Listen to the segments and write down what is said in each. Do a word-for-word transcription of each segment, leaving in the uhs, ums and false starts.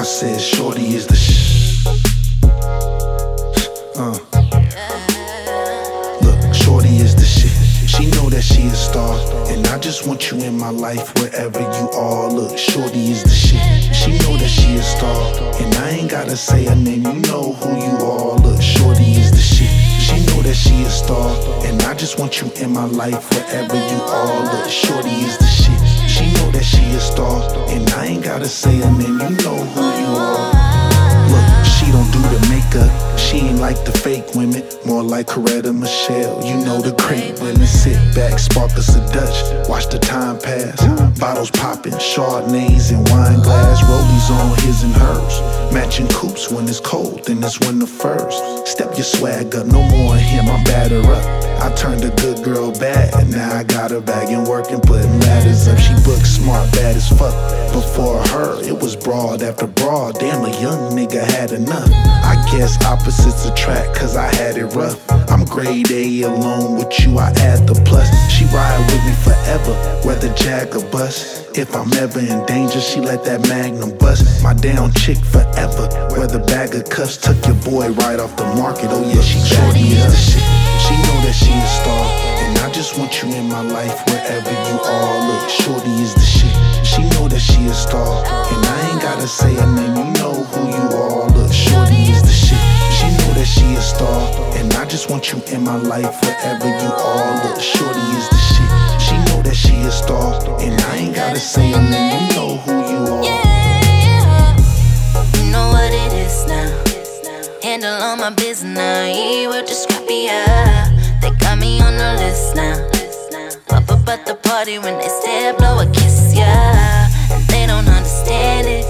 I said shorty is the sh. Uh. Look, shorty is the shit. She know that she a star, and I just want you in my life wherever you are. Look, shorty is the shit. She know that she a star, and I ain't gotta say her name, you know who you are. Look, shorty is the shit. She know that she a star, and I just want you in my life wherever you are. Look, shorty is the shit. She know that she a star, and I ain't gotta say her name, you know who you are. Look, she don't do the makeup, she ain't like the fake women, more like Coretta Michelle. You know the great women. Sit back, spark us a Dutch, watch the time pass. Bottles popping, Chardonnays and wine glass. Rollies on his and hers, matching coupes when it's cold, then it's winter first. Step your swag up, no more of him, I batter up. I turned a good girl bad, now I got her back and working, putting ladders up. She book smart, bad as fuck. Before her, it was broad after broad. Damn, a young nigga had enough. I guess opposites attract, cause I had it rough. I'm grade A alone with you, I add the plus. She ride with me forever, whether jag or bus. If I'm ever in danger, she let that magnum bust. My down chick forever, whether bag of cuffs. Took your boy right off the market, oh yeah, she shorty is the shit. She know that she a star, and I just want you in my life wherever you are. Look, shorty is the shit. She know that she a star, and I ain't gotta say her name, you know who you are. Look, shorty is the shit. She know that she a star, and I just want you in my life wherever you are. Look, shorty is the shit. She know that she a star, and I ain't gotta say her name, you know who you are. Yeah, you know what it is now. Handle all my business now, yeah, we're just scrappy, yeah. They got me on the list now. Up up at the party when they stare, blow a kiss, yeah. And they don't understand it.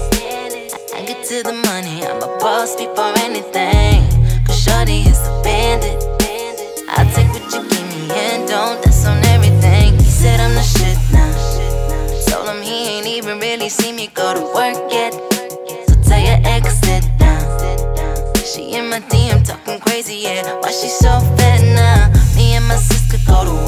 I, I get to the money, I'm a boss before anything. Cause shorty is a bandit. I'll take what you give me and don't, that's on everything. He said I'm the shit now. Told him he ain't even really seen me go to work yet. So tell your ex sit down. She in my D M talking crazy, yeah. Why she so fat now? Me and my sis could go to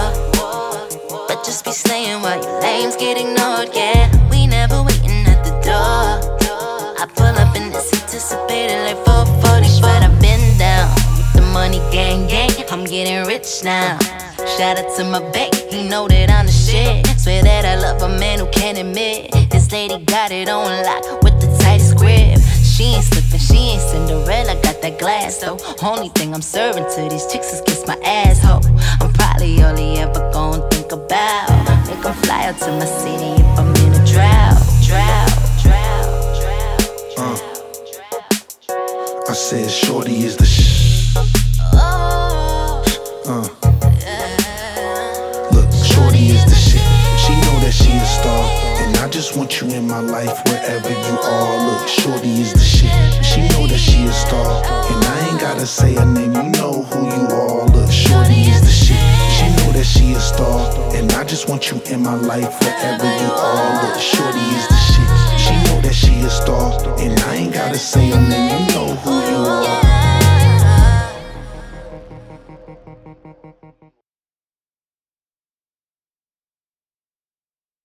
war, but just be saying while your lames get ignored, yeah. We never waiting at the door. I pull up in this anticipated like four forty, but I've been down with the money gang gang. I'm getting rich now. Shout out to my bank, he know that I'm the shit. Swear that I love a man who can't admit this lady got it on lock with the tightest grip. She ain't slipping, she ain't Cinderella, got that glass though. Only thing I'm serving to these chicks is kiss my asshole. I'm probably all he ever gon' think about. Make him fly out to my city if I'm in a drought, drought, drought, drought, uh. I said shorty is the sh. Uh. Look, shorty is the shit. She know that she a star, and I just want you in my life wherever you are. Look, shorty is the shit. She know that she a star, and I ain't gotta say her name, you know who you are. Look, shorty is the shit. She know that she a star, and I just want you in my life wherever you are. Look, shorty is the shit. She know that she a star, and I ain't gotta say her name, you know who